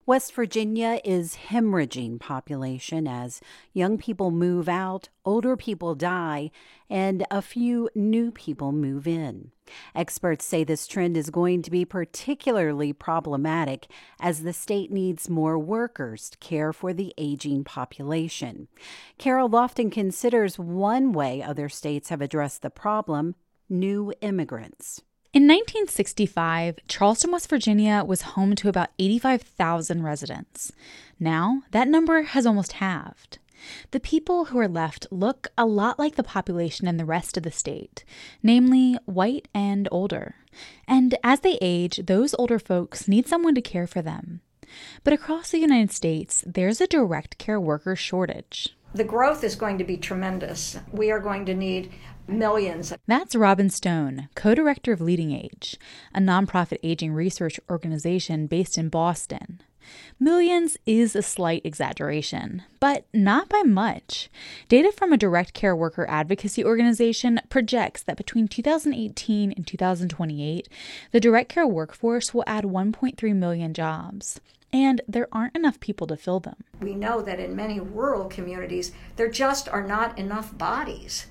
West Virginia is hemorrhaging population as young people move out, older people die, and a few new people move in. Experts say this trend is going to be particularly problematic as the state needs more workers to care for the aging population. Carol Lofton considers one way other states have addressed the problem: new immigrants. In 1965, Charleston, West Virginia was home to about 85,000 residents. Now, that number has almost halved. The people who are left look a lot like the population in the rest of the state, namely white and older. And as they age, those older folks need someone to care for them. But across the United States, there's a direct care worker shortage. The growth is going to be tremendous. We are going to need millions. That's Robin Stone, co-director of Leading Age, a nonprofit aging research organization based in Boston. Millions is a slight exaggeration, but not by much. Data from a direct care worker advocacy organization projects that between 2018 and 2028, the direct care workforce will add 1.3 million jobs. And there aren't enough people to fill them. We know that in many rural communities, there just are not enough bodies.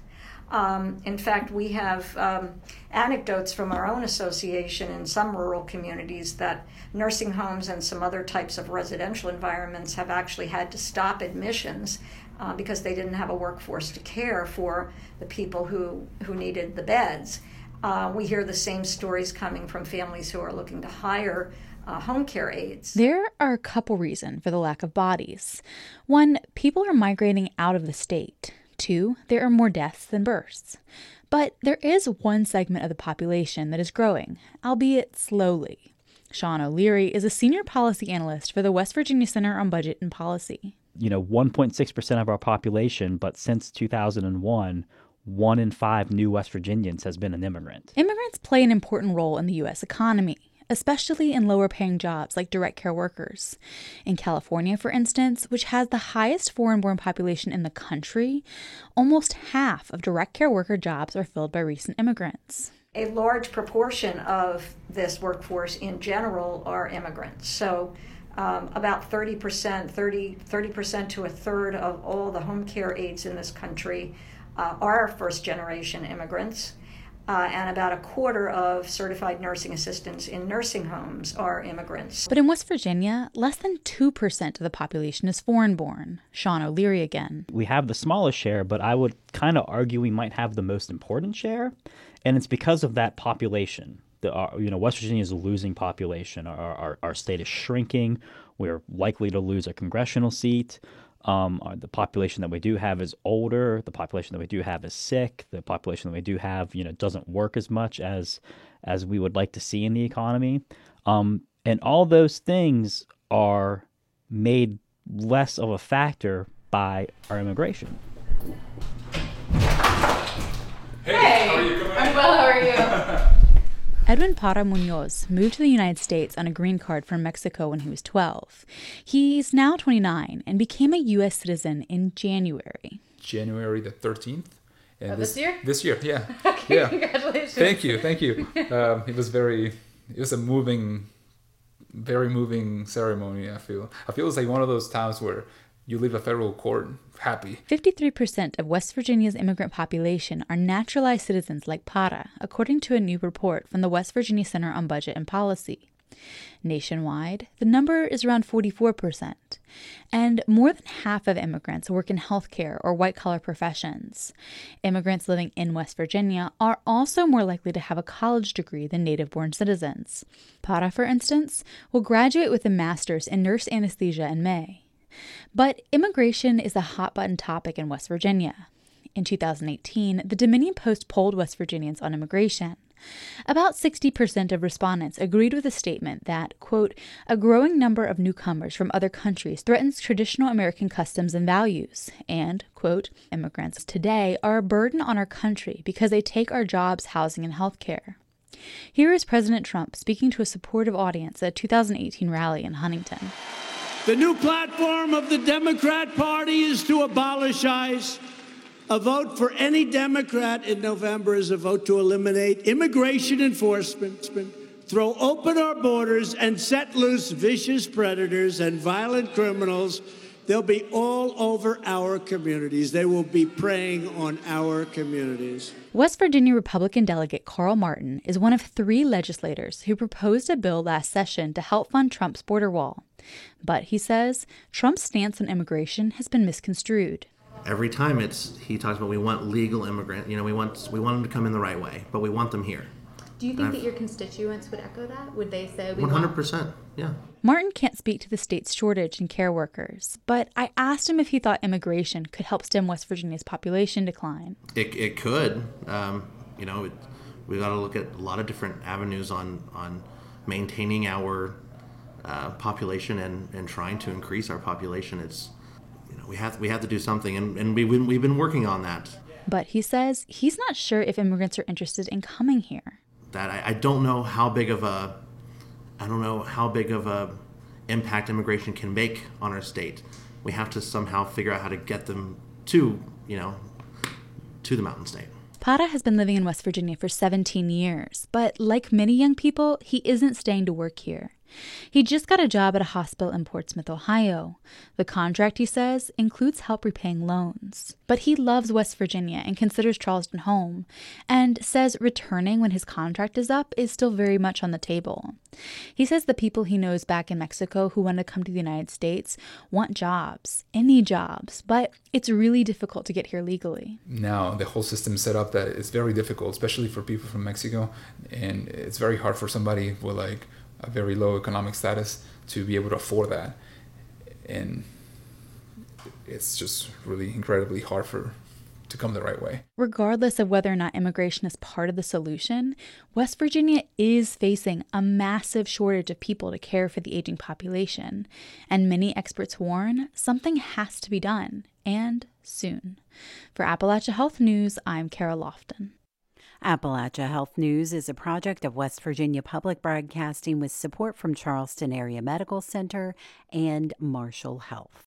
In fact, we have anecdotes from our own association in some rural communities that nursing homes and some other types of residential environments have actually had to stop admissions because they didn't have a workforce to care for the people who needed the beds. We hear the same stories coming from families who are looking to hire home care aides. There are a couple reasons for the lack of bodies. One, people are migrating out of the state. Two, there are more deaths than births. But there is one segment of the population that is growing, albeit slowly. Sean O'Leary is a senior policy analyst for the West Virginia Center on Budget and Policy. 1.6% of our population, but since 2001, 1 in 5 new West Virginians has been an immigrant. Immigrants play an important role in the U.S. economy, especially in lower-paying jobs like direct care workers. In California, for instance, which has the highest foreign-born population in the country, almost half of direct care worker jobs are filled by recent immigrants. A large proportion of this workforce in general are immigrants. So about 30% to a third of all the home care aides in this country are first-generation immigrants. And about a quarter of certified nursing assistants in nursing homes are immigrants. But in West Virginia, less than 2% of the population is foreign-born. Sean O'Leary again. We have the smallest share, but I would kind of argue we might have the most important share, and it's because of that population. West Virginia is a losing population. Our state is shrinking. We're likely to lose a congressional seat. The population that we do have is older. The population that we do have is sick. The population that we do have, doesn't work as much as we would like to see in the economy. And all those things are made less of a factor by our immigration. Hey, how are you? I'm well, how are you? Edwin Parra Munoz moved to the United States on a green card from Mexico when he was 12. He's now 29 and became a U.S. citizen in January. January the 13th. And this year? This year, yeah. Okay, yeah. Congratulations. Thank you. It was a very moving ceremony, I feel. It's like one of those times where you leave a federal court happy. 53% of West Virginia's immigrant population are naturalized citizens like Parra, according to a new report from the West Virginia Center on Budget and Policy. Nationwide, the number is around 44%, and more than half of immigrants work in healthcare or white-collar professions. Immigrants living in West Virginia are also more likely to have a college degree than native-born citizens. Parra, for instance, will graduate with a master's in nurse anesthesia in May. But immigration is a hot-button topic in West Virginia. In 2018, the Dominion Post polled West Virginians on immigration. About 60% of respondents agreed with a statement that, quote, a growing number of newcomers from other countries threatens traditional American customs and values, and, quote, immigrants today are a burden on our country because they take our jobs, housing, and health care. Here is President Trump speaking to a supportive audience at a 2018 rally in Huntington. The new platform of the Democrat Party is to abolish ICE. A vote for any Democrat in November is a vote to eliminate immigration enforcement throw open our borders and set loose vicious predators and violent criminals, they'll be all over our communities. They will be preying on our communities. West Virginia Republican delegate Carl Martin is one of 3 legislators who proposed a bill last session to help fund Trump's border wall. But he says Trump's stance on immigration has been misconstrued. Every time he talks about we want legal immigrants, we want them to come in the right way, but we want them here. Do you think that your constituents would echo that? Would they say 100%? Yeah. Martin can't speak to the state's shortage in care workers, but I asked him if he thought immigration could help stem West Virginia's population decline. It could. We got to look at a lot of different avenues on maintaining our population and trying to increase our population. It's we have to do something, and we've been working on that. But he says he's not sure if immigrants are interested in coming here. That I don't know how big of a impact immigration can make on our state. We have to somehow figure out how to get them to the Mountain State. Para has been living in West Virginia for 17 years, but like many young people, he isn't staying to work here. He just got a job at a hospital in Portsmouth, Ohio. The contract, he says, includes help repaying loans. But he loves West Virginia and considers Charleston home, and says returning when his contract is up is still very much on the table. He says the people he knows back in Mexico who want to come to the United States want jobs, any jobs, but it's really difficult to get here legally. Now the whole system is set up that it's very difficult, especially for people from Mexico, and it's very hard for somebody with a very low economic status to be able to afford that. And it's just really incredibly hard to come the right way. Regardless of whether or not immigration is part of the solution, West Virginia is facing a massive shortage of people to care for the aging population. And many experts warn something has to be done, and soon. For Appalachia Health News, I'm Kara Lofton. Appalachia Health News is a project of West Virginia Public Broadcasting with support from Charleston Area Medical Center and Marshall Health.